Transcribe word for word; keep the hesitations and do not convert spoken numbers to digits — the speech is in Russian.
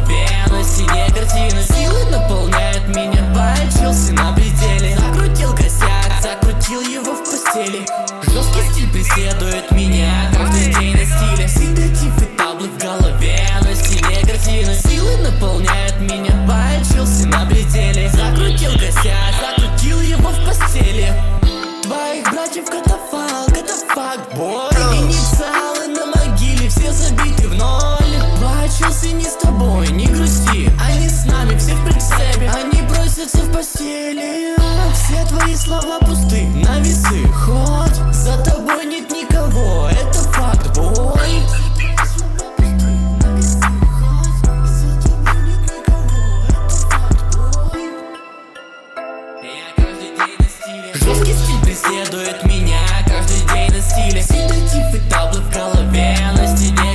голове, на стене картины. Силы наполняют меня, поучился на пределе. Закрутил косяк, закрутил его в постели. Жесткий стиль преследует меня каждый день на стиле. Синтетив и таблы в голове, на стене картины. Силы наполняют меня, поучился на пределе. Закрутил косяк, закрутил его в постели. Твоих братьев катафалк, катафакт, бой. Инициалы на могиле, все забиты в ноль. Поучился не с тобой, не грусти, они с нами, все в прицепе. Они бросятся в постели. Все твои слова пусты, на весы ход. За тобой нет никого, это факт, бой. Жесткий стиль преследует меня каждый день на стиле. Синтетив и таблы в голове, на стене